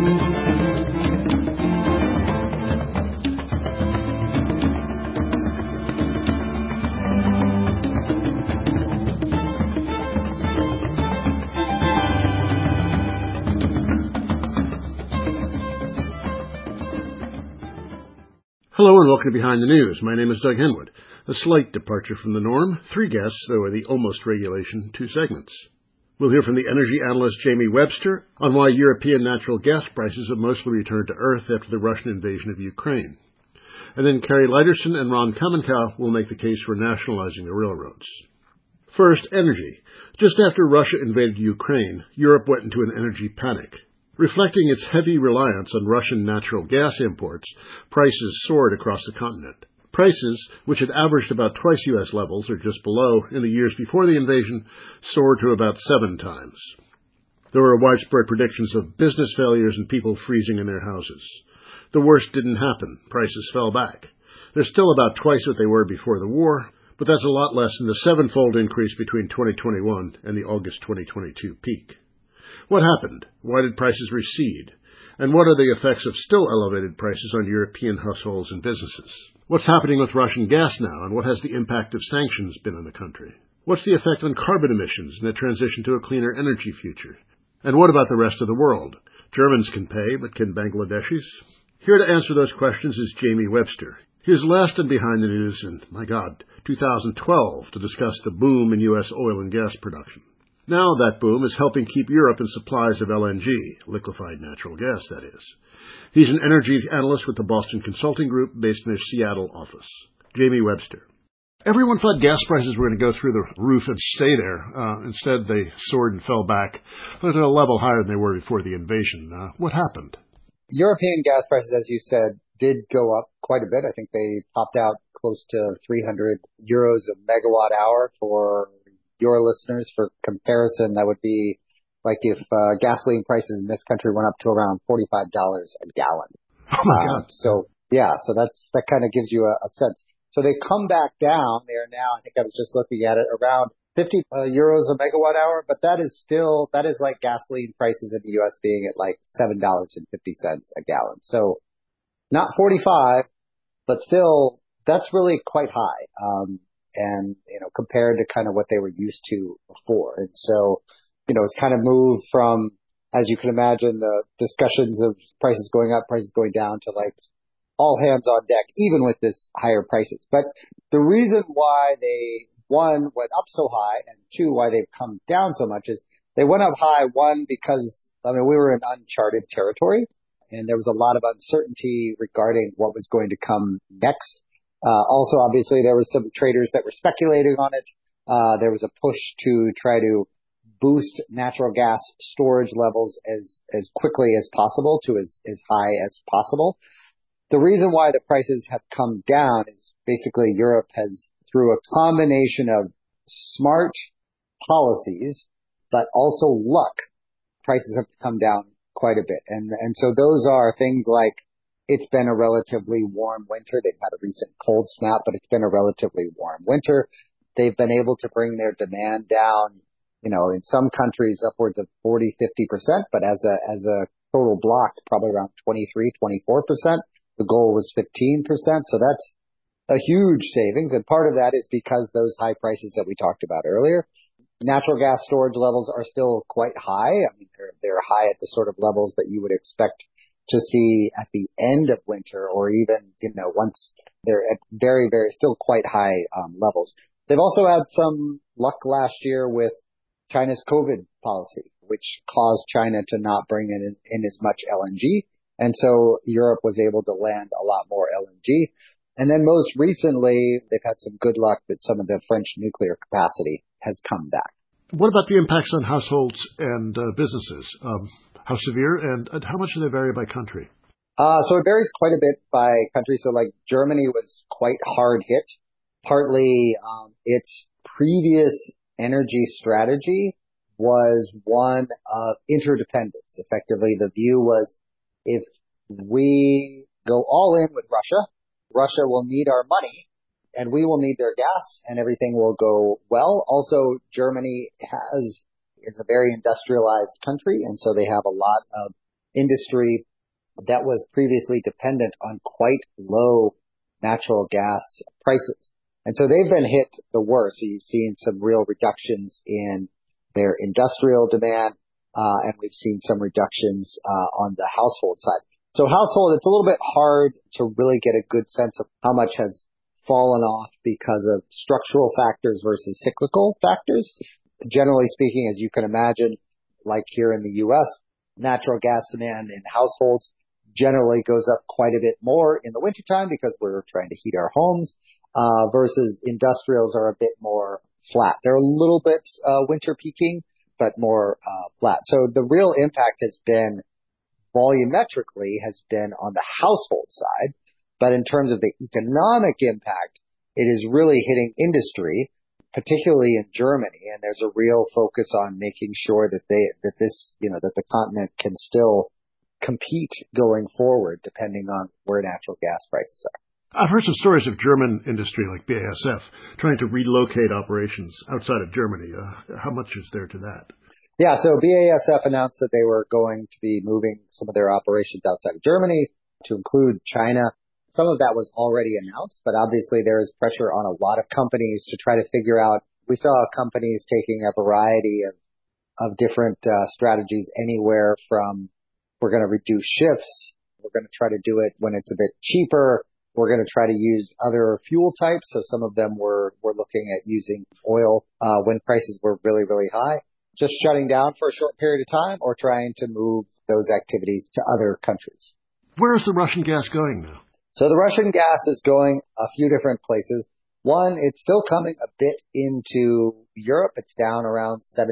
Hello and welcome to Behind the News. My name is Doug Henwood. A slight departure from the norm. 3 guests, though, are the almost regulation 2 segments. We'll hear from the energy analyst Jamie Webster on why European natural gas prices have mostly returned to earth after the Russian invasion of Ukraine. And then Carrie Leiterson and Ron Kamenkow will make the case for nationalizing the railroads. First, energy. Just after Russia invaded Ukraine, Europe went into an energy panic. Reflecting its heavy reliance on Russian natural gas imports, prices soared across the continent. Prices, which had averaged about twice U.S. levels, or just below, in the years before the invasion, soared to about 7 times. There were widespread predictions of business failures and people freezing in their houses. The worst didn't happen. Prices fell back. They're still about twice what they were before the war, but that's a lot less than the 7-fold increase between 2021 and the August 2022 peak. What happened? Why did prices recede? And what are the effects of still elevated prices on European households and businesses? What's happening with Russian gas now, and what has the impact of sanctions been on the country? What's the effect on carbon emissions and the transition to a cleaner energy future? And what about the rest of the world? Germans can pay, but can Bangladeshis? Here to answer those questions is Jamie Webster. He was last in Behind the News in, 2012 to discuss the boom in U.S. oil and gas production. Now that boom is helping keep Europe in supplies of LNG, liquefied natural gas, that is. He's an energy analyst with the Boston Consulting Group based in their Seattle office. Jamie Webster. Everyone thought gas prices were going to go through the roof and stay there. Instead, they soared and fell back. They're at a level higher than they were before the invasion. What happened? European gas prices, as you said, did go up quite a bit. I think they topped out close to 300 euros a megawatt hour. For your listeners, for comparison, that would be like if gasoline prices in this country went up to around $45 a gallon. Oh my God. So that kind of gives you a sense. So they come back down. They are now, I think I was just looking at it, around 50 euros a megawatt hour, but that is like gasoline prices in the U.S. being at like $7.50 a gallon. So not 45, but still, that's really quite high. And, compared to kind of what they were used to before. And so, it's kind of moved from, as you can imagine, the discussions of prices going up, prices going down to like all hands on deck, even with this higher prices. But the reason why they, one, went up so high, and 2, why they've come down so much is they went up high, one, because, we were in uncharted territory and there was a lot of uncertainty regarding what was going to come next. Also, obviously, there was some traders that were speculating on it. There was a push to try to boost natural gas storage levels as quickly as possible to as high as possible. The reason why the prices have come down is basically Europe has, through a combination of smart policies, but also luck, prices have come down quite a bit. And so those are things like, it's been a relatively warm winter. They've had a recent cold snap, but it's been a relatively warm winter. They've been able to bring their demand down, in some countries upwards of 40, 50%, but as a total block, probably around 23, 24%. The goal was 15%. So that's a huge savings. And part of that is because those high prices that we talked about earlier. Natural gas storage levels are still quite high. They're high at the sort of levels that you would expect to see at the end of winter, or even, once they're at very, very still quite high levels. They've also had some luck last year with China's COVID policy, which caused China to not bring in as much LNG. And so Europe was able to land a lot more LNG. And then most recently, they've had some good luck that some of the French nuclear capacity has come back. What about the impacts on households and businesses? How severe and how much do they vary by country? So it varies quite a bit by country. So like Germany was quite hard hit. Partly its previous energy strategy was one of interdependence. Effectively, the view was if we go all in with Russia, Russia will need our money and we will need their gas and everything will go well. Also, Germany is a very industrialized country, and so they have a lot of industry that was previously dependent on quite low natural gas prices. And so they've been hit the worst. So you've seen some real reductions in their industrial demand, and we've seen some reductions on the household side. So household, it's a little bit hard to really get a good sense of how much has fallen off because of structural factors versus cyclical factors. Generally speaking, as you can imagine, like here in the U.S., natural gas demand in households generally goes up quite a bit more in the wintertime because we're trying to heat our homes, versus industrials are a bit more flat. They're a little bit winter peaking, but more flat. So the real impact has been volumetrically has been on the household side, but in terms of the economic impact, it is really hitting industry, particularly in Germany. And there's a real focus on making sure that that the continent can still compete going forward, depending on where natural gas prices are. I've heard some stories of German industry like BASF trying to relocate operations outside of Germany. How much is there to that? Yeah, so BASF announced that they were going to be moving some of their operations outside of Germany to include China. Some of that was already announced, but obviously there is pressure on a lot of companies to try to figure out. We saw companies taking a variety of different strategies, anywhere from we're going to reduce shifts, we're going to try to do it when it's a bit cheaper, we're going to try to use other fuel types. So some of them were looking at using oil when prices were really, really high, just shutting down for a short period of time or trying to move those activities to other countries. Where is the Russian gas going now? So the Russian gas is going a few different places. One, it's still coming a bit into Europe. It's down around 76%,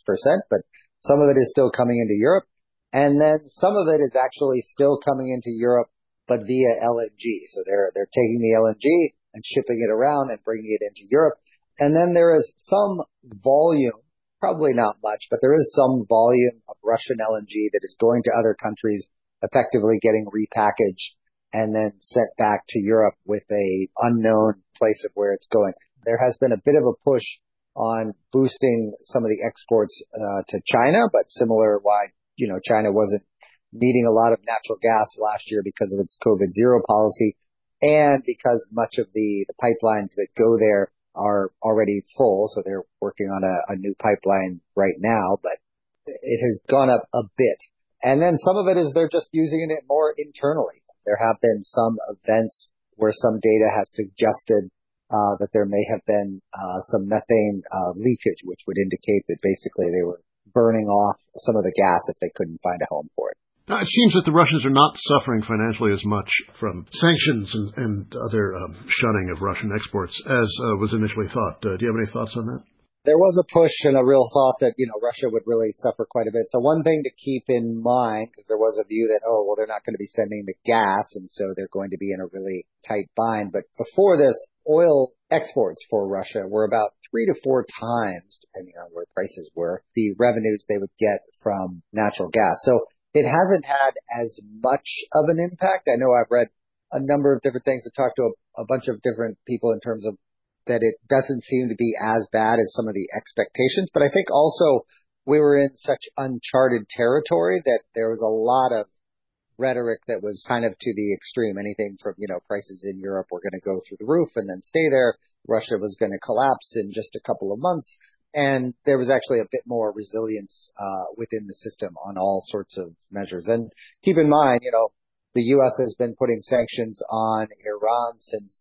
but some of it is still coming into Europe. And then some of it is actually still coming into Europe, but via LNG. So they're taking the LNG and shipping it around and bringing it into Europe. And then there is some volume, probably not much, but there is some volume of Russian LNG that is going to other countries, effectively getting repackaged and then sent back to Europe with a unknown place of where it's going. There has been a bit of a push on boosting some of the exports to China, but similar why, China wasn't needing a lot of natural gas last year because of its COVID zero policy, and because much of the pipelines that go there are already full. So they're working on a new pipeline right now, but it has gone up a bit. And then some of it is they're just using it more internally. There have been some events where some data has suggested that there may have been some methane leakage, which would indicate that basically they were burning off some of the gas if they couldn't find a home for it. Now, it seems that the Russians are not suffering financially as much from sanctions and other shunning of Russian exports as was initially thought. Do you have any thoughts on that? There was a push and a real thought that, Russia would really suffer quite a bit. So one thing to keep in mind, because there was a view that, they're not going to be sending the gas, and so they're going to be in a really tight bind. But before this, oil exports for Russia were about 3 to 4 times, depending on where prices were, the revenues they would get from natural gas. So it hasn't had as much of an impact. I know I've read a number of different things. I talked to a bunch of different people in terms of that it doesn't seem to be as bad as some of the expectations. But I think also we were in such uncharted territory that there was a lot of rhetoric that was kind of to the extreme. Anything from, prices in Europe were going to go through the roof and then stay there. Russia was going to collapse in just a couple of months. And there was actually a bit more resilience within the system on all sorts of measures. And keep in mind, the U.S. has been putting sanctions on Iran since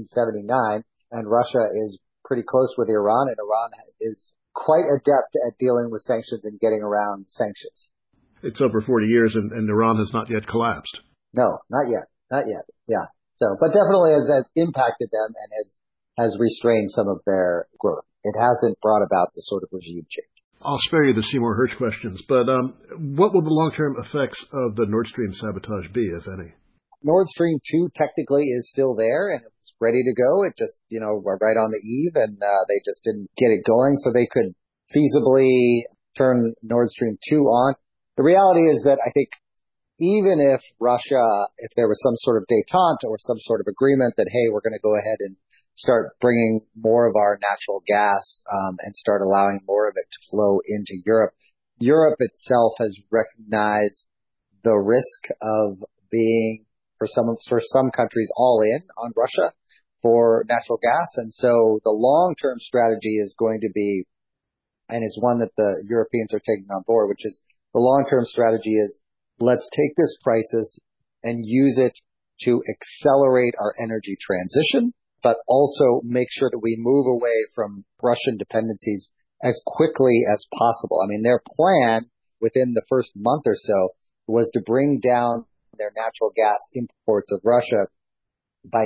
1979. And Russia is pretty close with Iran, and Iran is quite adept at dealing with sanctions and getting around sanctions. It's over 40 years, and Iran has not yet collapsed. No, not yet. Not yet. Yeah. So, but definitely has impacted them and has restrained some of their growth. It hasn't brought about the sort of regime change. I'll spare you the Seymour Hersh questions, but what will the long-term effects of the Nord Stream sabotage be, if any? Nord Stream 2 technically is still there and it's ready to go. It just, we're right on the eve and they just didn't get it going so they could feasibly turn Nord Stream 2 on. The reality is that I think even if Russia, if there was some sort of détente or some sort of agreement that, hey, we're going to go ahead and start bringing more of our natural gas and start allowing more of it to flow into Europe. Europe itself has recognized the risk of being, for some countries, all in on Russia for natural gas. And so the long-term strategy is going to be, and it's one that the Europeans are taking on board, which is the long-term strategy is, let's take this crisis and use it to accelerate our energy transition, but also make sure that we move away from Russian dependencies as quickly as possible. I mean, their plan within the first month or so was to bring down their natural gas imports of Russia by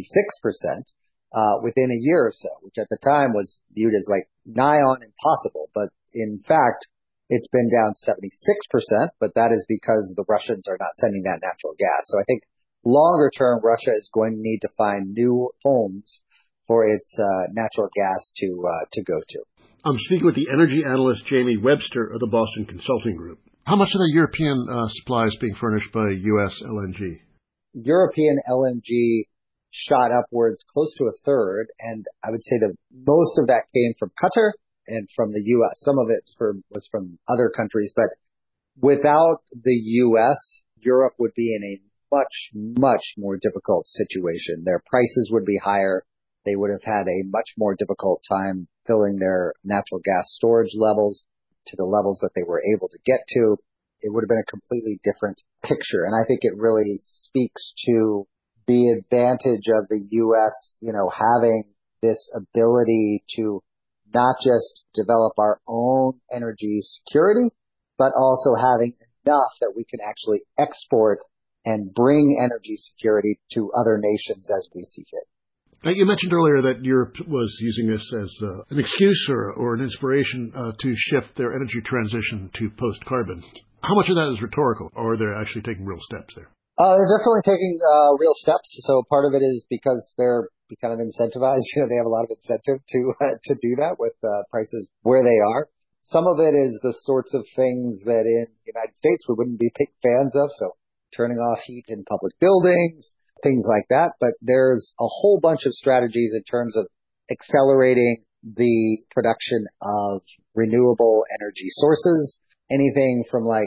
66% within a year or so, which at the time was viewed as like nigh on impossible. But in fact, it's been down 76%, but that is because the Russians are not sending that natural gas. So I think longer term, Russia is going to need to find new homes for its natural gas to go to. I'm speaking with the energy analyst Jamie Webster of the Boston Consulting Group. How much of the European supply is being furnished by U.S. LNG? European LNG shot upwards close to a third, and I would say that most of that came from Qatar and from the U.S. Some of it was from other countries, but without the U.S., Europe would be in a much, much more difficult situation. Their prices would be higher. They would have had a much more difficult time filling their natural gas storage levels to the levels that they were able to get to. It would have been a completely different picture. And I think it really speaks to the advantage of the U.S., having this ability to not just develop our own energy security, but also having enough that we can actually export and bring energy security to other nations as we see fit. You mentioned earlier that Europe was using this as an excuse or an inspiration to shift their energy transition to post-carbon. How much of that is rhetorical, or are they actually taking real steps there? They're definitely taking real steps. So part of it is because they're kind of incentivized. They have a lot of incentive to do that with prices where they are. Some of it is the sorts of things that in the United States we wouldn't be big fans of. So turning off heat in public buildings, things like that. But there's a whole bunch of strategies in terms of accelerating the production of renewable energy sources, anything from like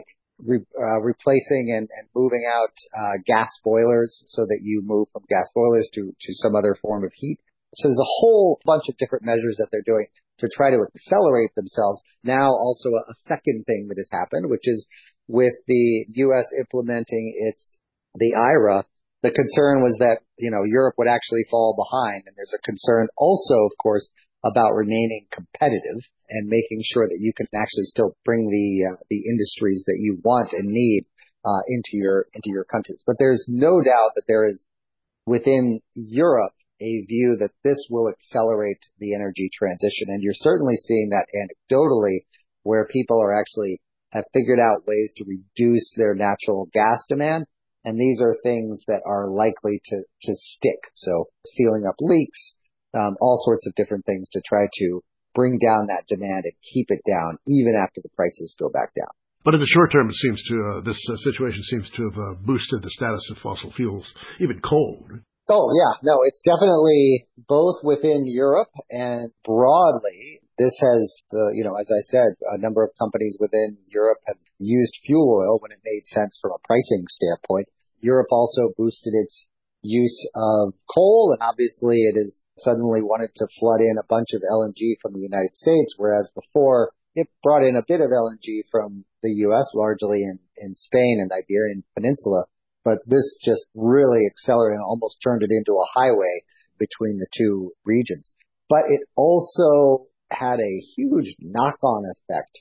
replacing and moving out gas boilers so that you move from gas boilers to some other form of heat. So there's a whole bunch of different measures that they're doing to try to accelerate themselves. Now also a second thing that has happened, which is with the U.S. implementing the IRA, the concern was that, Europe would actually fall behind. And there's a concern also, of course, about remaining competitive and making sure that you can actually still bring the industries that you want and need into your countries. But there's no doubt that there is within Europe a view that this will accelerate the energy transition. And you're certainly seeing that anecdotally where people are actually have figured out ways to reduce their natural gas demand. And these are things that are likely to stick. So sealing up leaks, all sorts of different things to try to bring down that demand and keep it down even after the prices go back down. But in the short term, it seems to this situation seems to have boosted the status of fossil fuels, even coal. Oh, yeah. No, it's definitely both within Europe and broadly. This has as I said, a number of companies within Europe have used fuel oil when it made sense from a pricing standpoint. Europe also boosted its use of coal, and obviously it has suddenly wanted to flood in a bunch of LNG from the United States, whereas before it brought in a bit of LNG from the U.S., largely in Spain and Iberian Peninsula. But this just really accelerated and almost turned it into a highway between the two regions. But it also had a huge knock-on effect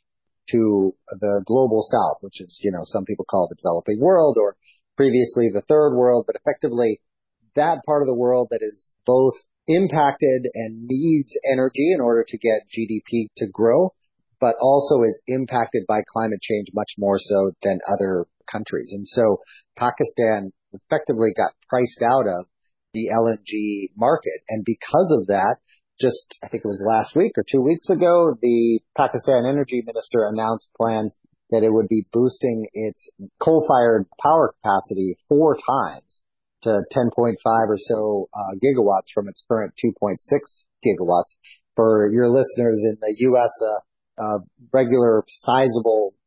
to the global south, which is, some people call the developing world or previously the third world, but effectively that part of the world that is both impacted and needs energy in order to get GDP to grow, but also is impacted by climate change much more so than other countries. And so Pakistan effectively got priced out of the LNG market. And because of that, just I think it was last week or 2 weeks ago, the Pakistan energy minister announced plans that it would be boosting its coal-fired power capacity 4 times to 10.5 or so gigawatts from its current 2.6 gigawatts. For your listeners in the U.S., regular sizable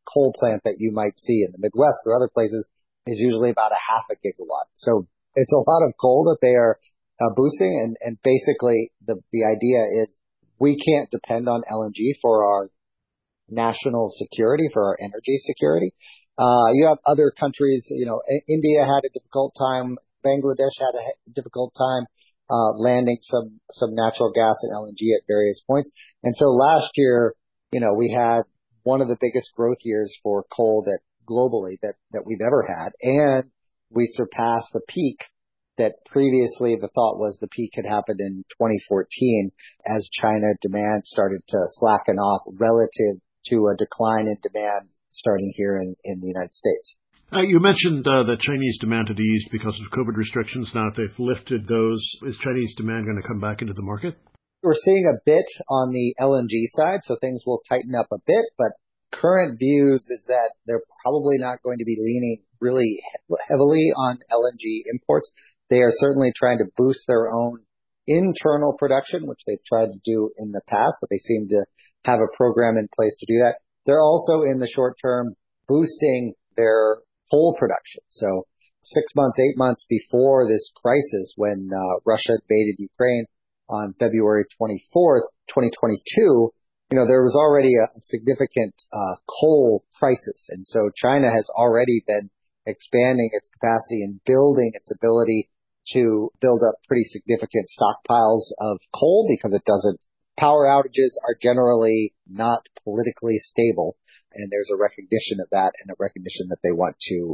coal plant that you might see in the Midwest or other places is usually about a half a gigawatt. So it's a lot of coal that they are boosting. And basically the idea is we can't depend on LNG for our national security, for our energy security. You have other countries, India had a difficult time. Bangladesh had a difficult time landing some natural gas and LNG at various points. And so last year, we had one of the biggest growth years for coal that globally that we've ever had. And we surpassed the peak that previously the thought was the peak had happened in 2014 as China demand started to slacken off relative to a decline in demand starting here in the United States. You mentioned that Chinese demand had eased because of COVID restrictions. Now, if they've lifted those, is Chinese demand going to come back into the market? We're seeing a bit on the LNG side, so things will tighten up a bit, but current views is that they're probably not going to be leaning really heavily on LNG imports. They are certainly trying to boost their own internal production, which they've tried to do in the past, but they seem to have a program in place to do that. They're also in the short term boosting their coal production. So 6 months, 8 months before this crisis, when Russia invaded Ukraine on February 24th, 2022, there was already a significant coal crisis. And so China has already been expanding its capacity and building its ability to build up pretty significant stockpiles of coal because power outages are generally not politically stable. And there's a recognition of that and a recognition that they want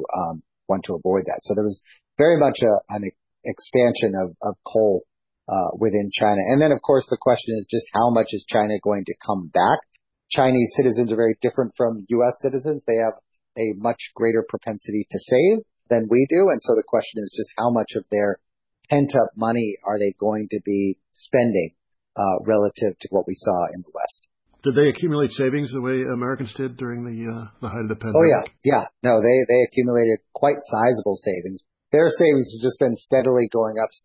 to avoid that. So there was very much an expansion of coal within China. And then, of course, the question is just how much is China going to come back? Chinese citizens are very different from U.S. citizens. They have a much greater propensity to save than we do. And so the question is just how much of their pent-up money are they going to be spending relative to what we saw in the West? Did they accumulate savings the way Americans did during the height of the pandemic? Oh, yeah. No, they accumulated quite sizable savings. Their savings have just been steadily going up.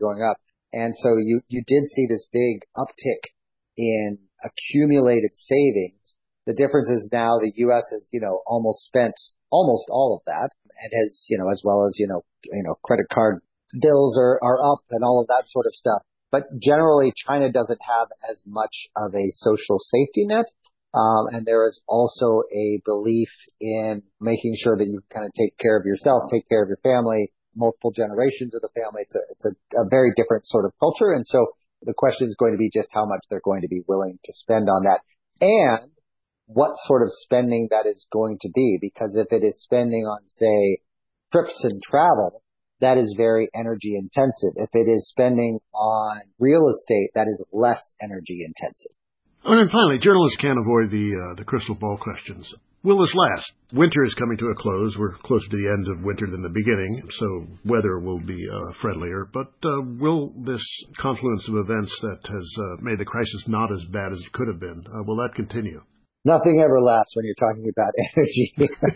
And so you did see this big uptick in accumulated savings. The difference is now the U.S. has, almost spent almost all of that and has, as well as, credit card bills are up and all of that sort of stuff. But generally, China doesn't have as much of a social safety net. And there is also a belief in making sure that you kind of take care of yourself, take care of your family, multiple generations of the family. It's a very different sort of culture. And so the question is going to be just how much they're going to be willing to spend on that and what sort of spending that is going to be. Because if it is spending on, say, trips and travel, that is very energy intensive. If it is spending on real estate, that is less energy intensive. And then finally, journalists can't avoid the crystal ball questions. Will this last? Winter is coming to a close. We're closer to the end of winter than the beginning, so weather will be friendlier. But will this confluence of events that has made the crisis not as bad as it could have been, will that continue? Nothing ever lasts when you're talking about energy,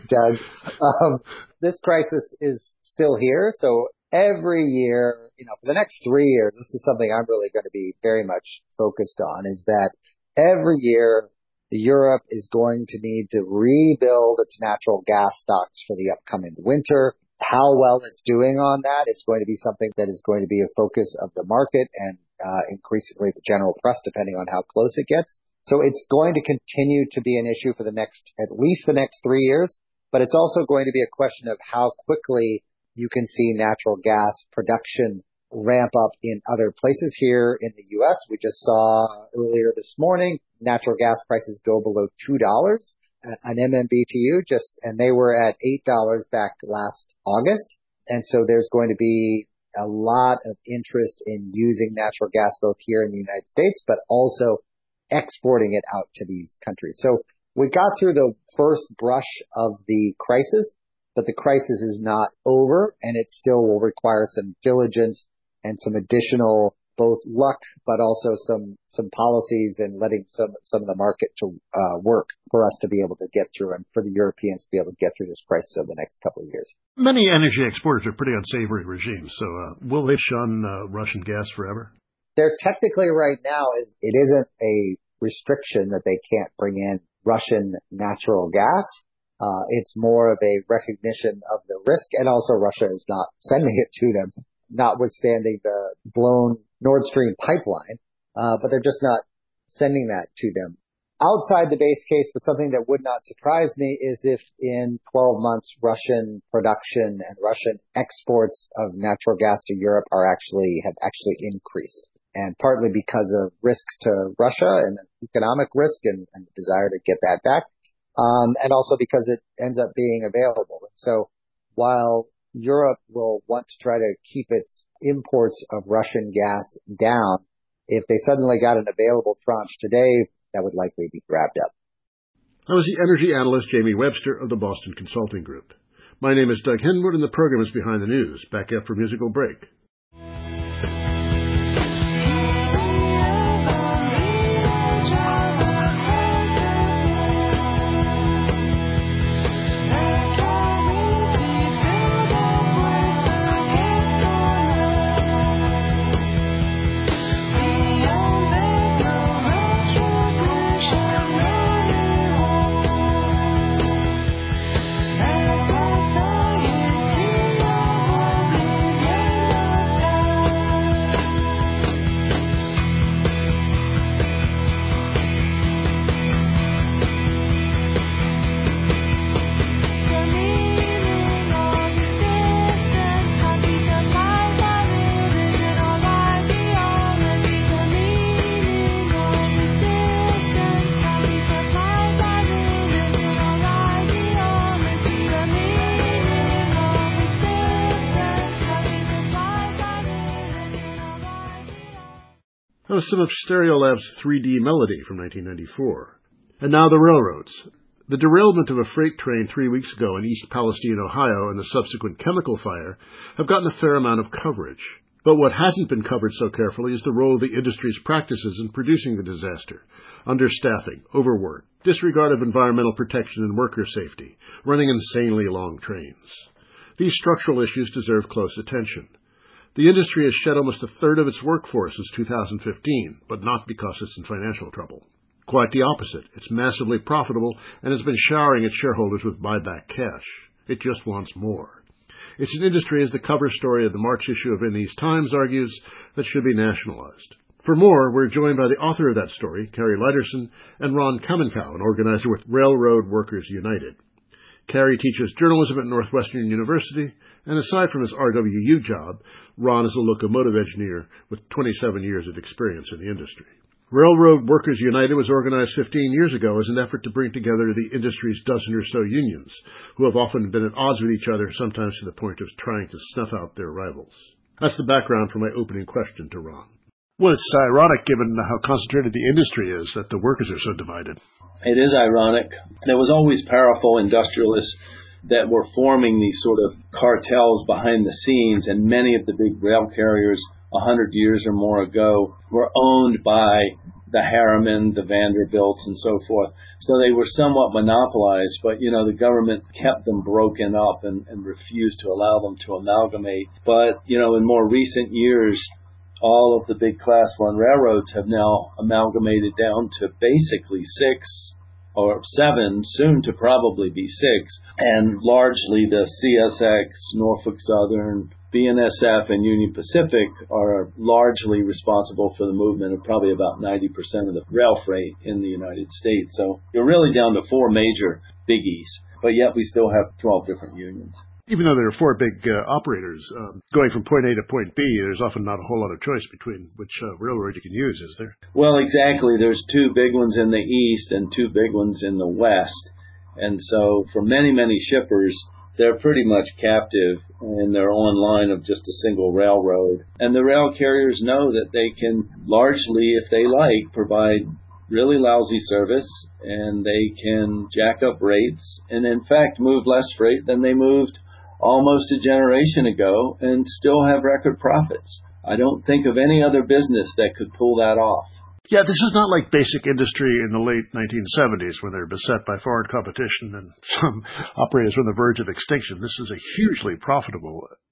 Doug. This crisis is still here. So every year, for the next 3 years, this is something I'm really going to be very much focused on, is that every year Europe is going to need to rebuild its natural gas stocks for the upcoming winter. How well it's doing on that is going to be something that is going to be a focus of the market and increasingly the general press, depending on how close it gets. So it's going to continue to be an issue for at least the next 3 years, but it's also going to be a question of how quickly you can see natural gas production ramp up in other places here in the U.S. We just saw earlier this morning, natural gas prices go below $2 an MMBTU and they were at $8 back last August. And so there's going to be a lot of interest in using natural gas both here in the United States, but also exporting it out to these countries. So we got through the first brush of the crisis, but the crisis is not over and it still will require some diligence and some additional both luck, but also some policies and letting some of the market to work for us to be able to get through and for the Europeans to be able to get through this crisis over the next couple of years. Many energy exporters are pretty unsavory regimes. So will they shun Russian gas forever? There technically right now it isn't a restriction that they can't bring in Russian natural gas. It's more of a recognition of the risk, and also Russia is not sending it to them, notwithstanding the blown Nord Stream pipeline, but they're just not sending that to them. Outside the base case, but something that would not surprise me is if in 12 months Russian production and Russian exports of natural gas to Europe have actually increased. And partly because of risks to Russia and economic risk and the desire to get that back. And also because it ends up being available. So while Europe will want to try to keep its imports of Russian gas down, if they suddenly got an available tranche today, that would likely be grabbed up. That was the energy analyst Jamie Webster of the Boston Consulting Group. My name is Doug Henwood, and the program is Behind the News. Back after a musical break. That was some of Stereolab's 3D Melody from 1994. And now the railroads. The derailment of a freight train 3 weeks ago in East Palestine, Ohio, and the subsequent chemical fire have gotten a fair amount of coverage. But what hasn't been covered so carefully is the role of the industry's practices in producing the disaster. Understaffing, overwork, disregard of environmental protection and worker safety, running insanely long trains. These structural issues deserve close attention. The industry has shed almost a third of its workforce since 2015, but not because it's in financial trouble. Quite the opposite. It's massively profitable and has been showering its shareholders with buyback cash. It just wants more. It's an industry, as the cover story of the March issue of In These Times argues, that should be nationalized. For more, we're joined by the author of that story, Carrie Liderson, and Ron Kamenkow, an organizer with Railroad Workers United. Carrie teaches journalism at Northwestern University, and aside from his RWU job, Ron is a locomotive engineer with 27 years of experience in the industry. Railroad Workers United was organized 15 years ago as an effort to bring together the industry's dozen or so unions, who have often been at odds with each other, sometimes to the point of trying to snuff out their rivals. That's the background for my opening question to Ron. Well, it's ironic, given how concentrated the industry is, that the workers are so divided. It is ironic. There was always powerful industrialists that were forming these sort of cartels behind the scenes, and many of the big rail carriers 100 years or more ago were owned by the Harriman, the Vanderbilts, and so forth. So they were somewhat monopolized, but, the government kept them broken up and refused to allow them to amalgamate. But, in more recent years, all of the big Class 1 railroads have now amalgamated down to basically 6 or 7, soon to probably be 6. And largely the CSX, Norfolk Southern, BNSF, and Union Pacific are largely responsible for the movement of probably about 90% of the rail freight in the United States. So you're really down to 4 major biggies, but yet we still have 12 different unions. Even though there are 4 big operators, going from point A to point B, there's often not a whole lot of choice between which railroad you can use, is there? Well, exactly. There's 2 big ones in the east and 2 big ones in the west. And so for many, many shippers, they're pretty much captive in their own line of just a single railroad. And the rail carriers know that they can largely, if they like, provide really lousy service, and they can jack up rates and, in fact, move less freight than they moved almost a generation ago and still have record profits. I don't think of any other business that could pull that off. Yeah, this is not like basic industry in the late 1970s when they're beset by foreign competition and some operators were on the verge of extinction. This is a hugely profitable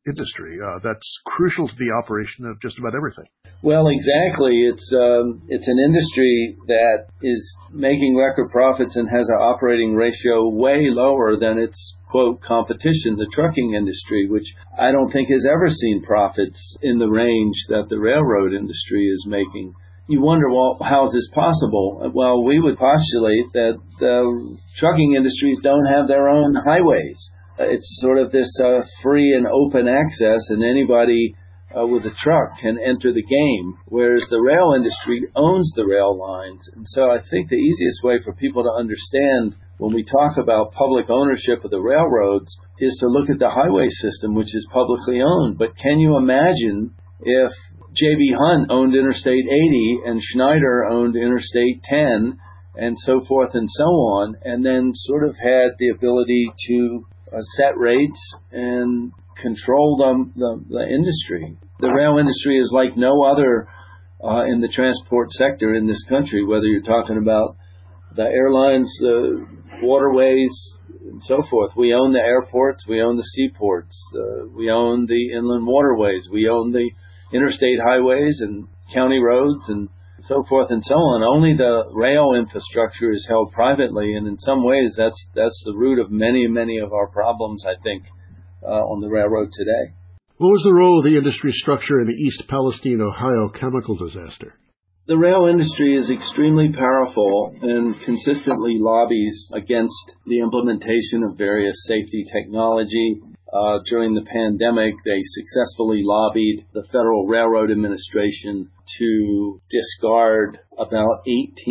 industry that's crucial to the operation of just about everything. Well, exactly. It's an industry that is making record profits and has an operating ratio way lower than its, quote, competition, the trucking industry, which I don't think has ever seen profits in the range that the railroad industry is making. You wonder, well, how is this possible? Well, we would postulate that the trucking industries don't have their own highways. It's sort of this free and open access, and anybody with a truck can enter the game, whereas the rail industry owns the rail lines. And so I think the easiest way for people to understand when we talk about public ownership of the railroads is to look at the highway system, which is publicly owned. But can you imagine if J.B. Hunt owned Interstate 80 and Schneider owned Interstate 10 and so forth and so on, and then sort of had the ability to set rates and control the industry? The rail industry is like no other in the transport sector in this country, whether you're talking about the airlines, the waterways, and so forth. We own the airports, we own the seaports, we own the inland waterways, we own the interstate highways and county roads and so forth and so on. Only the rail infrastructure is held privately, and in some ways that's the root of many of our problems, I think, on the railroad today. What was the role of the industry structure in the East Palestine, Ohio chemical disaster? The rail industry is extremely powerful and consistently lobbies against the implementation of various safety technology. During the pandemic, they successfully lobbied the Federal Railroad Administration to discard about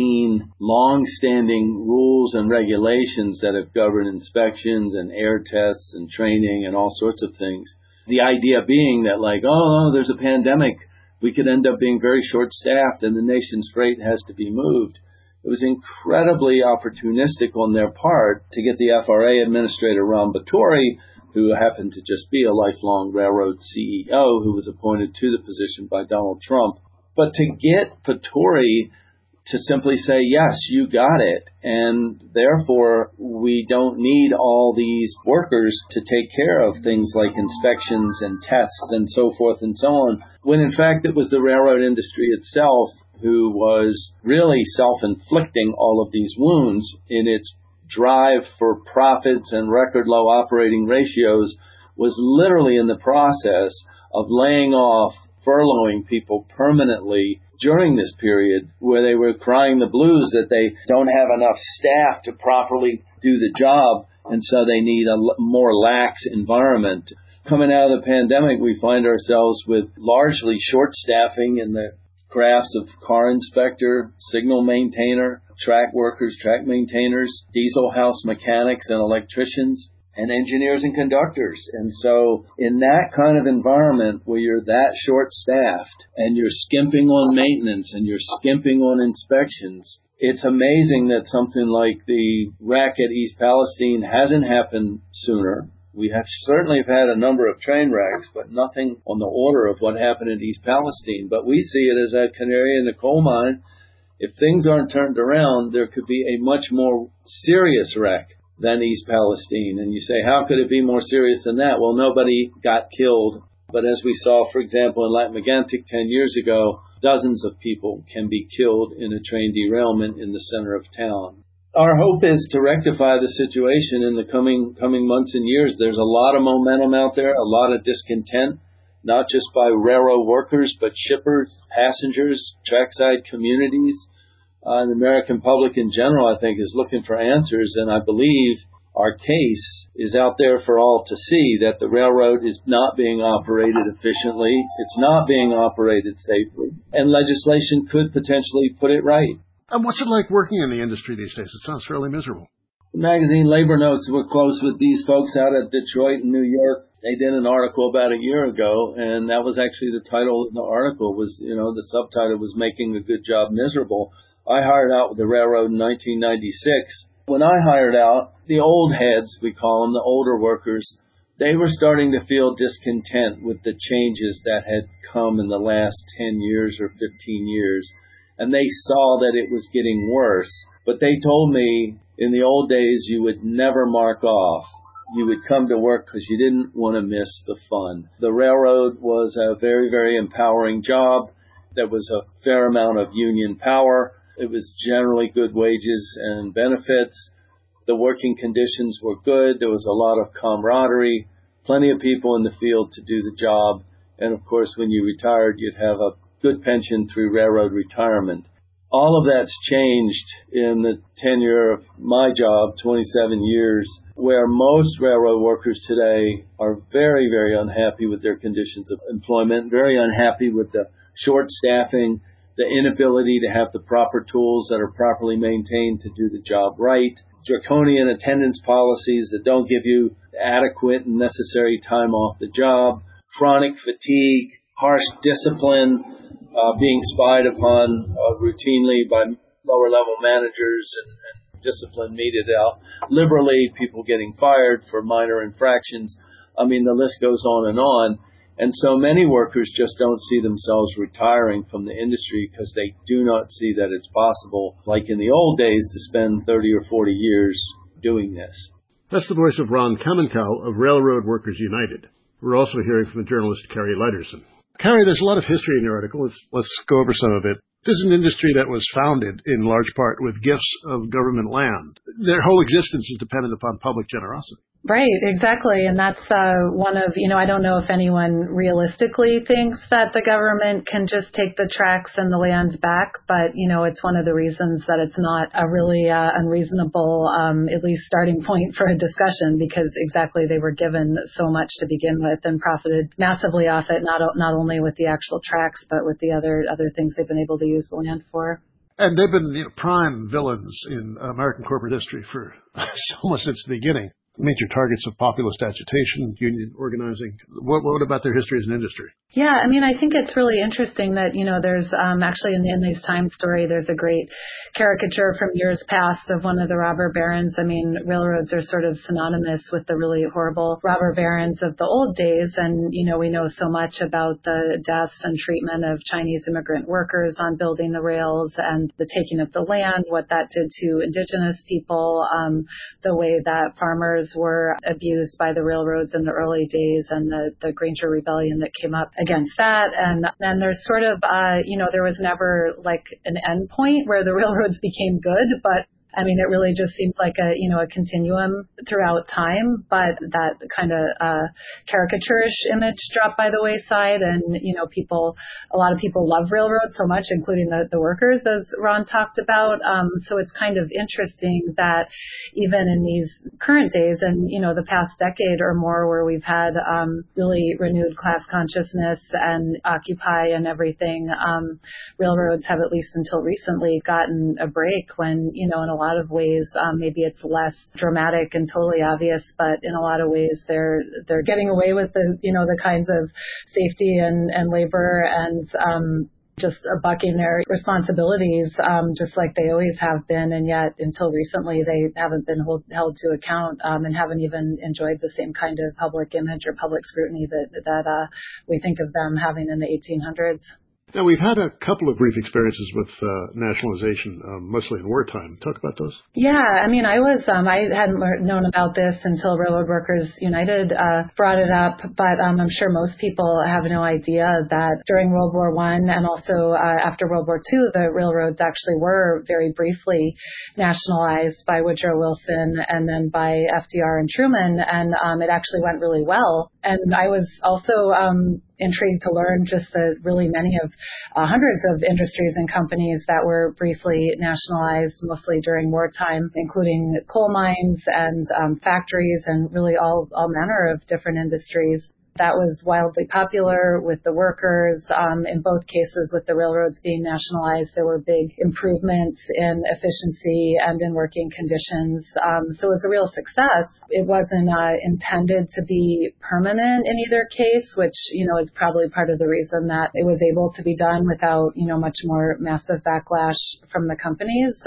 18 long-standing rules and regulations that have governed inspections and air tests and training and all sorts of things. The idea being that, like, oh, there's a pandemic, we could end up being very short-staffed and the nation's freight has to be moved. It was incredibly opportunistic on their part to get the FRA Administrator, Ron Batory, who happened to just be a lifelong railroad CEO who was appointed to the position by Donald Trump. But to get Batory to simply say, yes, you got it, and therefore we don't need all these workers to take care of things like inspections and tests and so forth and so on, when in fact it was the railroad industry itself who was really self-inflicting all of these wounds in its drive for profits and record low operating ratios, was literally in the process of laying off, furloughing people permanently during this period where they were crying the blues that they don't have enough staff to properly do the job, and so they need a more lax environment. Coming out of the pandemic, we find ourselves with largely short staffing in the crafts of car inspector, signal maintainer, track workers, track maintainers, diesel house mechanics and electricians, and engineers and conductors. And so in that kind of environment where you're that short-staffed and you're skimping on maintenance and you're skimping on inspections, it's amazing that something like the wreck at East Palestine hasn't happened sooner. We have certainly had a number of train wrecks, but nothing on the order of what happened in East Palestine. But we see it as a canary in the coal mine. If things aren't turned around, there could be a much more serious wreck than East Palestine. And you say, how could it be more serious than that? Well, nobody got killed. But as we saw, for example, in Lac-Mégantic 10 years ago, dozens of people can be killed in a train derailment in the center of town. Our hope is to rectify the situation in the coming months and years. There's a lot of momentum out there, a lot of discontent, not just by railroad workers, but shippers, passengers, trackside communities. The American public in general, I think, is looking for answers, and I believe our case is out there for all to see, that the railroad is not being operated efficiently, it's not being operated safely, and legislation could potentially put it right. And what's it like working in the industry these days? It sounds fairly miserable. The magazine Labor Notes were close with these folks out at Detroit and New York. They did an article about a year ago, and that was actually the title of the article was, the subtitle was Making a Good Job Miserable. I hired out with the railroad in 1996. When I hired out, the old heads, we call them, the older workers, they were starting to feel discontent with the changes that had come in the last 10 years or 15 years. And they saw that it was getting worse. But they told me in the old days you would never mark off You would come to work because you didn't want to miss the fun. The railroad was a very, very empowering job. There was a fair amount of union power. It was generally good wages and benefits. The working conditions were good. There was a lot of camaraderie, plenty of people in the field to do the job. And of course, when you retired, you'd have a good pension through railroad retirement. All of that's changed in the tenure of my job, 27 years, where most railroad workers today are very, very unhappy with their conditions of employment, very unhappy with the short staffing, the inability to have the proper tools that are properly maintained to do the job right, draconian attendance policies that don't give you adequate and necessary time off the job, chronic fatigue, harsh discipline, being spied upon routinely by lower-level managers and discipline meted out liberally, people getting fired for minor infractions. I mean, the list goes on and on. And so many workers just don't see themselves retiring from the industry because they do not see that it's possible, like in the old days, to spend 30 or 40 years doing this. That's the voice of Ron Kamenkow of Railroad Workers United. We're also hearing from the journalist Carrie Liderson. Carrie, there's a lot of history in your article. Let's go over some of it. This is an industry that was founded in large part with gifts of government land. Their whole existence is dependent upon public generosity. Right, exactly. And that's one of, I don't know if anyone realistically thinks that the government can just take the tracks and the lands back, but, it's one of the reasons that it's not a really unreasonable, at least starting point for a discussion, because exactly they were given so much to begin with and profited massively off it, not only with the actual tracks, but with the other things they've been able to use the land for. And they've been prime villains in American corporate history for almost since the beginning. Major targets of populist agitation, union organizing. What about their history as an industry? Yeah, I think it's really interesting that, there's actually in the Inley's Time story, there's a great caricature from years past of one of the robber barons. Railroads are sort of synonymous with the really horrible robber barons of the old days. And, we know so much about the deaths and treatment of Chinese immigrant workers on building the rails and the taking of the land, what that did to indigenous people, the way that farmers were abused by the railroads in the early days and the Granger Rebellion that came up against that. And then there's sort of, there was never like an end point where the railroads became good, but it really just seems like a continuum throughout time, but that kind of caricaturish image dropped by the wayside. And, a lot of people love railroads so much, including the workers, as Ron talked about. So it's kind of interesting that even in these current days and, the past decade or more where we've had really renewed class consciousness and Occupy and everything, railroads have at least until recently gotten a break when, in a lot of ways, maybe it's less dramatic and totally obvious, but in a lot of ways they're getting away with the kinds of safety and labor and just bucking their responsibilities, just like they always have been. And yet until recently, they haven't been held to account and haven't even enjoyed the same kind of public image or public scrutiny that we think of them having in the 1800s. Now, we've had a couple of brief experiences with nationalization, mostly in wartime. Talk about those. Yeah, I hadn't known about this until Railroad Workers United brought it up, but I'm sure most people have no idea that during World War I and also after World War II, the railroads actually were very briefly nationalized by Woodrow Wilson and then by FDR and Truman, and it actually went really well. And I was also intrigued to learn just the really many of hundreds of industries and companies that were briefly nationalized, mostly during wartime, including coal mines and factories and really all manner of different industries. That was wildly popular with the workers. In both cases, with the railroads being nationalized, there were big improvements in efficiency and in working conditions. So it was a real success. It wasn't intended to be permanent in either case, which, is probably part of the reason that it was able to be done without, much more massive backlash from the companies.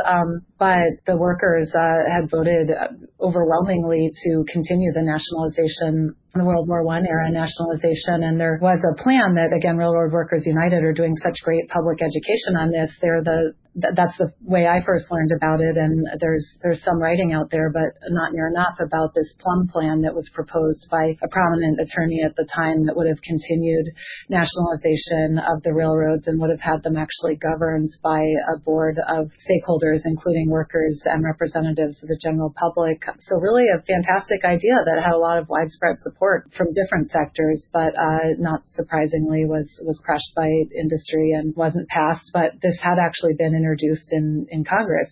But the workers had voted overwhelmingly to continue the nationalization, the World War I era nationalization. And there was a plan that, again, Railroad Workers United are doing such great public education on this. They're the that's the way I first learned about it. And there's some writing out there, but not near enough about this plum plan that was proposed by a prominent attorney at the time that would have continued nationalization of the railroads and would have had them actually governed by a board of stakeholders, including workers and representatives of the general public. So really a fantastic idea that had a lot of widespread support from different sectors, but not surprisingly was crushed by industry and wasn't passed. But this had actually been introduced in Congress.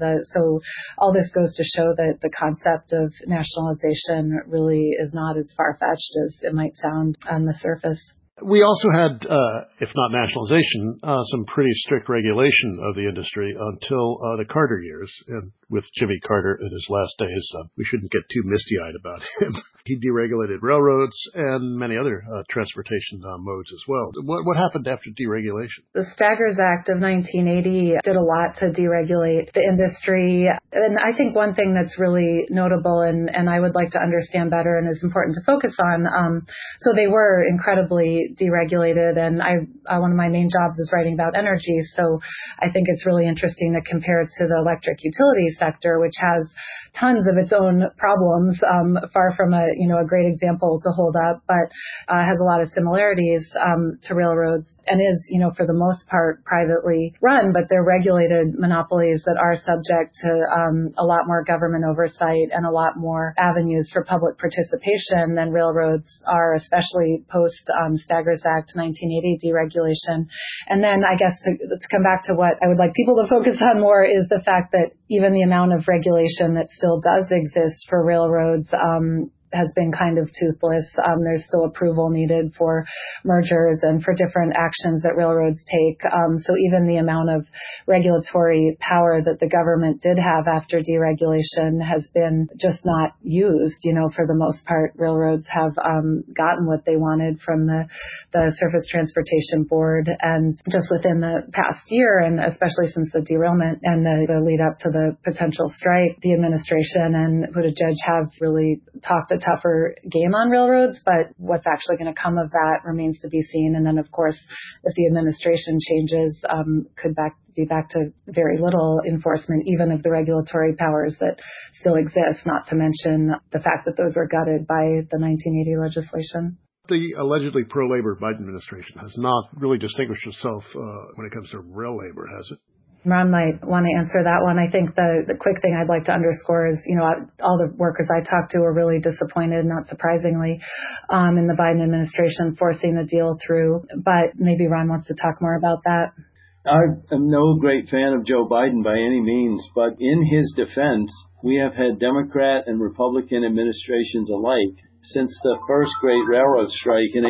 So all this goes to show that the concept of nationalization really is not as far-fetched as it might sound on the surface. We also had, if not nationalization, some pretty strict regulation of the industry until the Carter years. And with Jimmy Carter in his last days, we shouldn't get too misty-eyed about him. He deregulated railroads and many other transportation modes as well. What happened after deregulation? The Staggers Act of 1980 did a lot to deregulate the industry. And I think one thing that's really notable and I would like to understand better and is important to focus on, so they were incredibly deregulated, and one of my main jobs is writing about energy, so I think it's really interesting to compare it to the electric utility sector, which has tons of its own problems, far from a great example to hold up, but has a lot of similarities to railroads and is, for the most part, privately run, but they're regulated monopolies that are subject to a lot more government oversight and a lot more avenues for public participation than railroads are, especially post Staggers Act 1980 deregulation. And then I guess to come back to what I would like people to focus on more is the fact that even the amount of regulation that still does exist for railroads has been kind of toothless. There's still approval needed for mergers and for different actions that railroads take. So even the amount of regulatory power that the government did have after deregulation has been just not used. For the most part, railroads have gotten what they wanted from the Surface Transportation Board. And just within the past year, and especially since the derailment and the lead up to the potential strike, the administration and Buttigieg have really talked a tougher game on railroads, but what's actually going to come of that remains to be seen. And then, of course, if the administration changes, could be back to very little enforcement, even of the regulatory powers that still exist, not to mention the fact that those were gutted by the 1980 legislation. The allegedly pro-labor Biden administration has not really distinguished itself when it comes to rail labor, has it? Ron might want to answer that one. I think the quick thing I'd like to underscore is, all the workers I talked to were really disappointed, not surprisingly, in the Biden administration forcing the deal through. But maybe Ron wants to talk more about that. I am no great fan of Joe Biden by any means, but in his defense, we have had Democrat and Republican administrations alike since the first great railroad strike in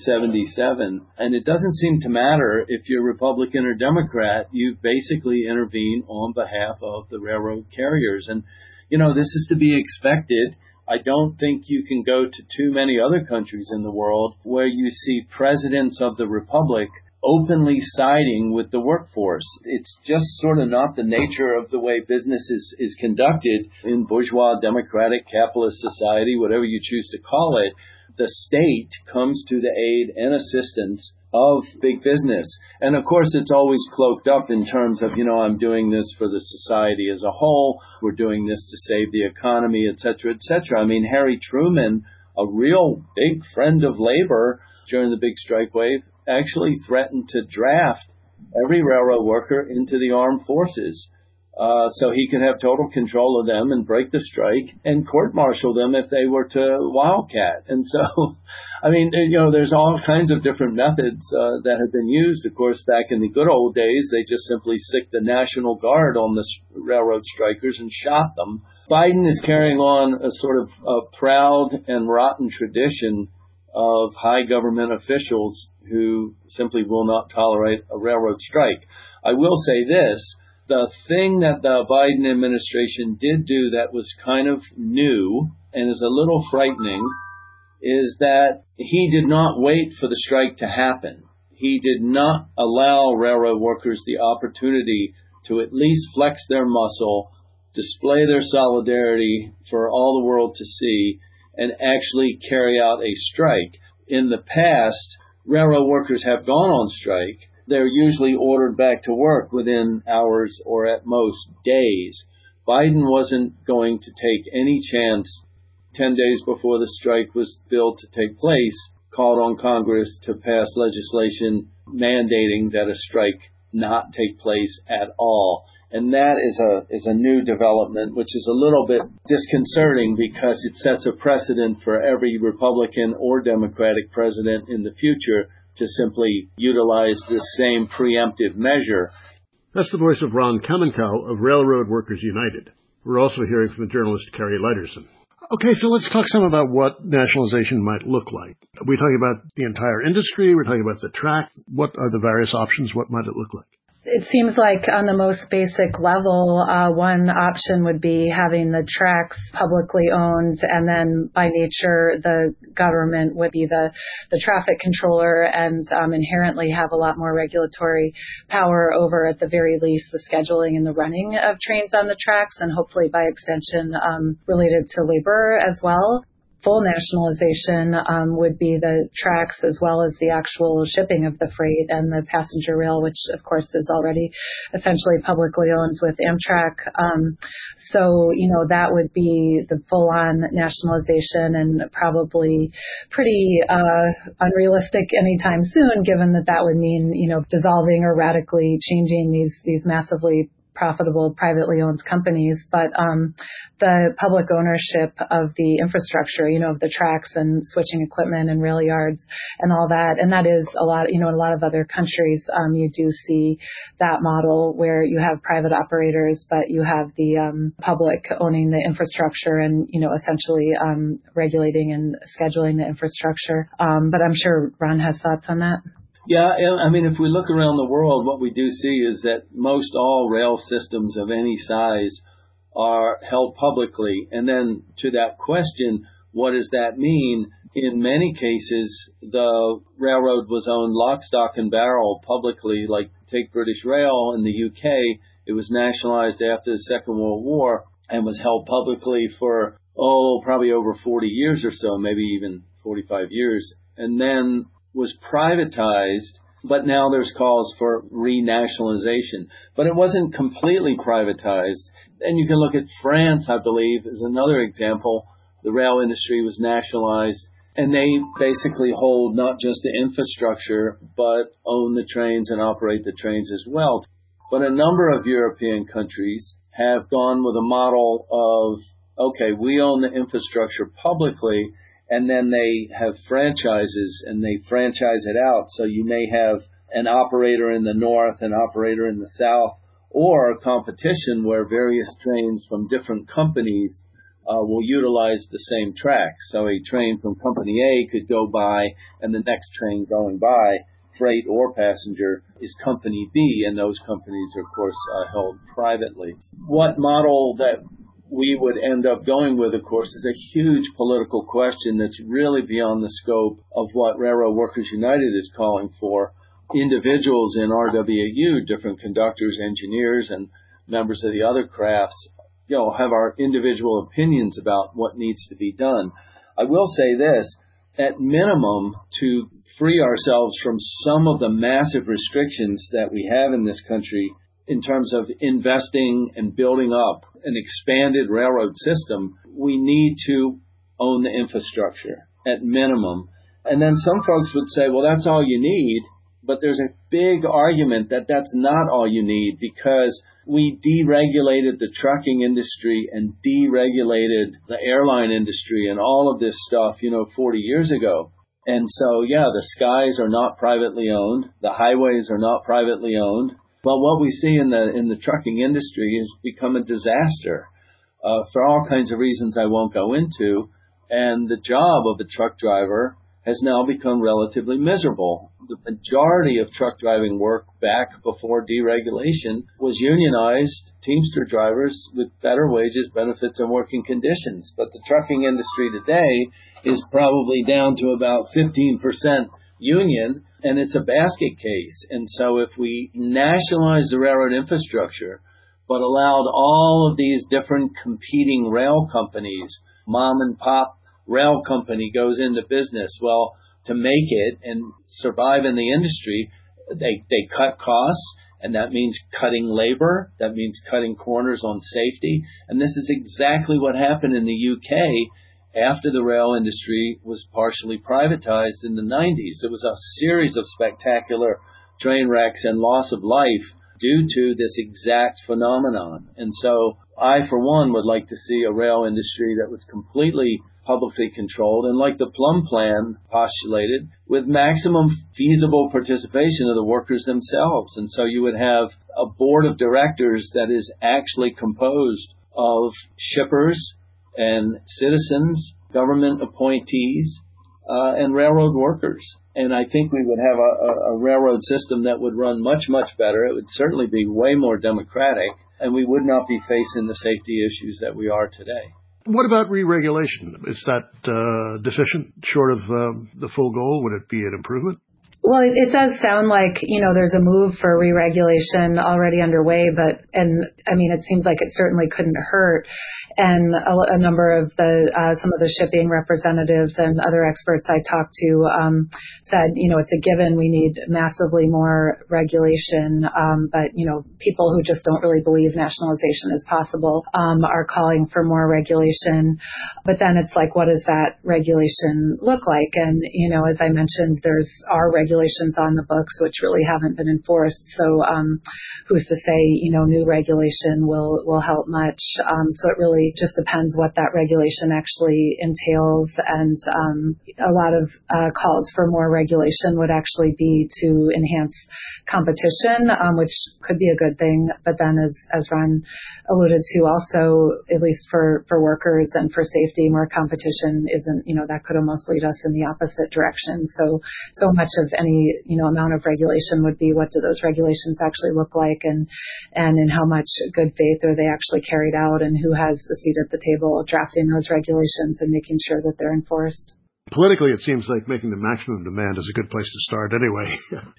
1877. And it doesn't seem to matter if you're Republican or Democrat, you basically intervene on behalf of the railroad carriers. And, this is to be expected. I don't think you can go to too many other countries in the world where you see presidents of the republic openly siding with the workforce. It's just sort of not the nature of the way business is conducted in bourgeois, democratic, capitalist society, whatever you choose to call it. The state comes to the aid and assistance of big business. And of course, it's always cloaked up in terms of, I'm doing this for the society as a whole. We're doing this to save the economy, et cetera, et cetera. I mean, Harry Truman, a real big friend of labor during the big strike wave, actually threatened to draft every railroad worker into the armed forces so he could have total control of them and break the strike and court-martial them if they were to wildcat. And so, I mean, there's all kinds of different methods that have been used. Of course, back in the good old days, they just simply sicked the National Guard on the railroad strikers and shot them. Biden is carrying on a sort of a proud and rotten tradition of high government officials who simply will not tolerate a railroad strike. I will say this, the thing that the Biden administration did do that was kind of new and is a little frightening is that he did not wait for the strike to happen. He did not allow railroad workers the opportunity to at least flex their muscle, display their solidarity for all the world to see, and actually carry out a strike. In the past, railroad workers have gone on strike, they're usually ordered back to work within hours or at most days. Biden wasn't going to take any chance 10 days before the strike was billed to take place, called on Congress to pass legislation mandating that a strike not take place at all. And that is a new development, which is a little bit disconcerting because it sets a precedent for every Republican or Democratic president in the future to simply utilize this same preemptive measure. That's the voice of Ron Kamenkow of Railroad Workers United. We're also hearing from the journalist Carrie Leiderson. Okay, so let's talk some about what nationalization might look like. Are we talking about the entire industry? We're talking about the track. What are the various options? What might it look like? It seems like on the most basic level, one option would be having the tracks publicly owned, and then by nature, the government would be the traffic controller and inherently have a lot more regulatory power over, at the very least, the scheduling and the running of trains on the tracks, and hopefully by extension related to labor as well. Full nationalization would be the tracks as well as the actual shipping of the freight and the passenger rail, which of course is already essentially publicly owned with Amtrak. So, that would be the full-on nationalization, and probably pretty unrealistic anytime soon, given that would mean, dissolving or radically changing these massively profitable privately owned companies, but the public ownership of the infrastructure, of the tracks and switching equipment and rail yards and all that. And that is a lot, in a lot of other countries, you do see that model where you have private operators, but you have the public owning the infrastructure and, essentially regulating and scheduling the infrastructure. But I'm sure Ron has thoughts on that. Yeah, I mean, if we look around the world, what we do see is that most all rail systems of any size are held publicly. And then to that question, what does that mean? In many cases, the railroad was owned lock, stock, and barrel publicly, like take British Rail in the UK. It was nationalized after the Second World War and was held publicly for, probably over 40 years or so, maybe even 45 years. And then was privatized, but now there's calls for renationalization. But it wasn't completely privatized. And you can look at France, I believe, as another example. The rail industry was nationalized, and they basically hold not just the infrastructure, but own the trains and operate the trains as well. But a number of European countries have gone with a model of, okay, we own the infrastructure publicly, and then they have franchises and they franchise it out. So you may have an operator in the north, an operator in the south, or a competition where various trains from different companies will utilize the same tracks. So a train from company A could go by, and the next train going by, freight or passenger, is company B, and those companies are, of course, held privately. What model that we would end up going with, of course, is a huge political question that's really beyond the scope of what Railroad Workers United is calling for. Individuals in RWU, different conductors, engineers, and members of the other crafts, have our individual opinions about what needs to be done. I will say this, at minimum, to free ourselves from some of the massive restrictions that we have in this country in terms of investing and building up an expanded railroad system, we need to own the infrastructure at minimum. And then some folks would say, well, that's all you need. But there's a big argument that that's not all you need, because we deregulated the trucking industry and deregulated the airline industry and all of this stuff, 40 years ago. And so, the skies are not privately owned. The highways are not privately owned. Well, what we see in the trucking industry has become a disaster for all kinds of reasons I won't go into. And the job of the truck driver has now become relatively miserable. The majority of truck driving work back before deregulation was unionized Teamster drivers with better wages, benefits, and working conditions. But the trucking industry today is probably down to about 15% union, and it's a basket case. And so if we nationalize the railroad infrastructure, but allowed all of these different competing rail companies, mom and pop rail company goes into business, well, to make it and survive in the industry, They cut costs, and that means cutting labor. That means cutting corners on safety. And this is exactly what happened in the UK after the rail industry was partially privatized in the 90s. It was a series of spectacular train wrecks and loss of life due to this exact phenomenon. And so I, for one, would like to see a rail industry that was completely publicly controlled and like the Plum Plan postulated, with maximum feasible participation of the workers themselves. And so you would have a board of directors that is actually composed of shippers and citizens, government appointees, and railroad workers. And I think we would have a railroad system that would run much, much better. It would certainly be way more democratic, and we would not be facing the safety issues that we are today. What about re-regulation? Is that deficient, short of the full goal? Would it be an improvement? Well, it does sound like, there's a move for re-regulation already underway, it seems like it certainly couldn't hurt. And a number of some of the shipping representatives and other experts I talked to said, it's a given we need massively more regulation. But people who just don't really believe nationalization is possible are calling for more regulation. But then it's like, what does that regulation look like? And, as I mentioned, our regulations on the books which really haven't been enforced. So who's to say, new regulation will help much. So it really just depends what that regulation actually entails. And a lot of calls for more regulation would actually be to enhance competition, which could be a good thing. But then as Ron alluded to, also, at least for workers and for safety, more competition isn't, that could almost lead us in the opposite direction. So much of any, amount of regulation would be, what do those regulations actually look like, and in how much good faith are they actually carried out, and who has a seat at the table drafting those regulations and making sure that they're enforced. Politically, it seems like making the maximum demand is a good place to start anyway.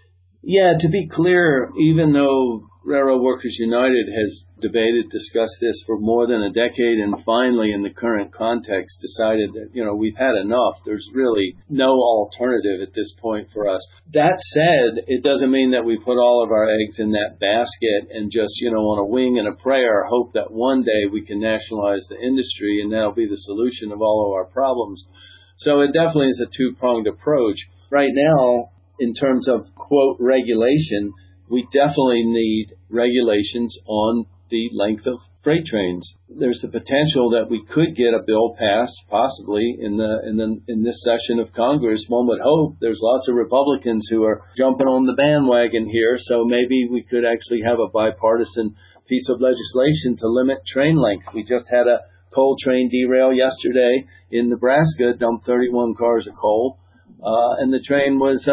Yeah, to be clear, even though Railroad Workers United has debated, discussed this for more than a decade, and finally, in the current context, decided that, we've had enough. There's really no alternative at this point for us. That said, it doesn't mean that we put all of our eggs in that basket and just, on a wing and a prayer, hope that one day we can nationalize the industry and that'll be the solution of all of our problems. So it definitely is a two-pronged approach. Right now, in terms of, quote, regulation, we definitely need regulations on the length of freight trains. There's the potential that we could get a bill passed, possibly in this session of Congress. One would hope. There's lots of Republicans who are jumping on the bandwagon here, so maybe we could actually have a bipartisan piece of legislation to limit train length. We just had a coal train derail yesterday in Nebraska, dumped 31 cars of coal. And the train was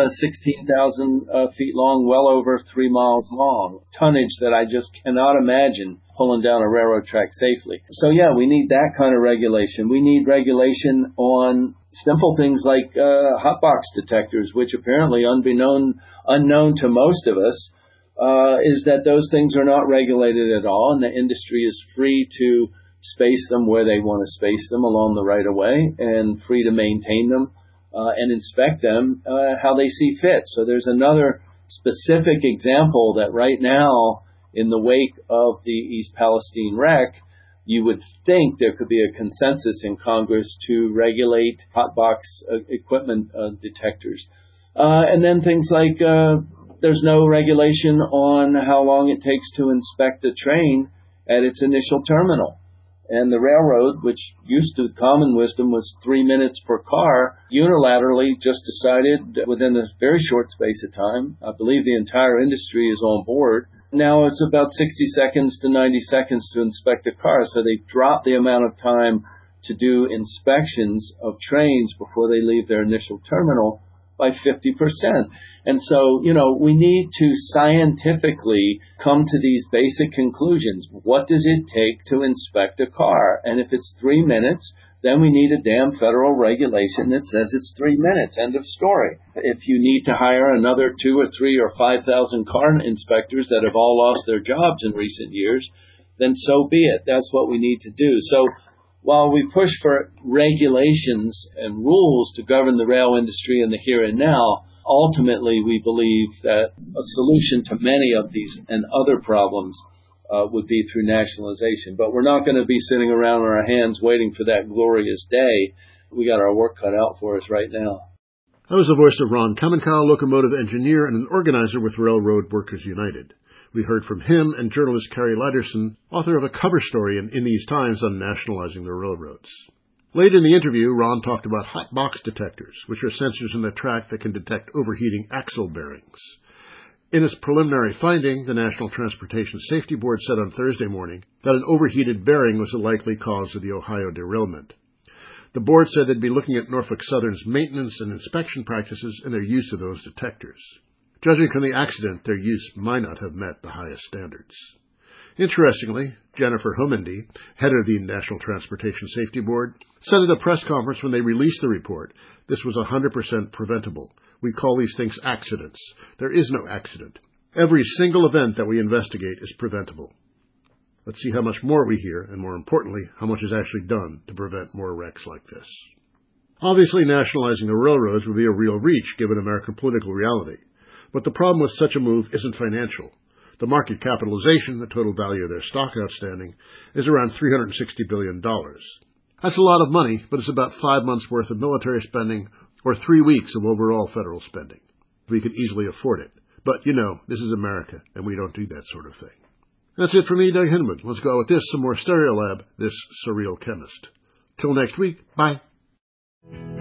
16,000 feet long, well over 3 miles long. Tonnage that I just cannot imagine pulling down a railroad track safely. So, yeah, we need that kind of regulation. We need regulation on simple things like hotbox detectors, which apparently unknown to most of us, is that those things are not regulated at all, and the industry is free to space them where they want to space them along the right-of-way and free to maintain them. And inspect them how they see fit. So there's another specific example that right now, in the wake of the East Palestine wreck, you would think there could be a consensus in Congress to regulate hotbox equipment detectors. And then things like there's no regulation on how long it takes to inspect a train at its initial terminal. And the railroad, which used to common wisdom was 3 minutes per car, unilaterally just decided within a very short space of time, I believe the entire industry is on board. Now it's about 60 seconds to 90 seconds to inspect a car. So they've dropped the amount of time to do inspections of trains before they leave their initial terminal by 50%. And so, we need to scientifically come to these basic conclusions. What does it take to inspect a car? And if it's 3 minutes, then we need a damn federal regulation that says it's 3 minutes. End of story. If you need to hire another 2 or 3 or 5,000 car inspectors that have all lost their jobs in recent years, then so be it. That's what we need to do. So while we push for regulations and rules to govern the rail industry in the here and now, ultimately, we believe that a solution to many of these and other problems would be through nationalization. But we're not going to be sitting around on our hands waiting for that glorious day. We got our work cut out for us right now. That was the voice of Ron Kamenkow, locomotive engineer and an organizer with Railroad Workers United. We heard from him and journalist Carrie Leiderson, author of a cover story in These Times on nationalizing the railroads. Late in the interview, Ron talked about hot box detectors, which are sensors in the track that can detect overheating axle bearings. In its preliminary finding, the National Transportation Safety Board said on Thursday morning that an overheated bearing was the likely cause of the Ohio derailment. The board said they'd be looking at Norfolk Southern's maintenance and inspection practices and their use of those detectors. Judging from the accident, their use might not have met the highest standards. Interestingly, Jennifer Homendy, head of the National Transportation Safety Board, said at a press conference when they released the report, this was 100% preventable. We call these things accidents. There is no accident. Every single event that we investigate is preventable. Let's see how much more we hear, and more importantly, how much is actually done to prevent more wrecks like this. Obviously, nationalizing the railroads would be a real reach given American political reality. But the problem with such a move isn't financial. The market capitalization, the total value of their stock outstanding, is around $360 billion. That's a lot of money, but it's about 5 months' worth of military spending or 3 weeks of overall federal spending. We could easily afford it. But, this is America, and we don't do that sort of thing. That's it for me, Doug Henwood. Let's go with this, some more Stereolab, this surreal chemist. Till next week, bye.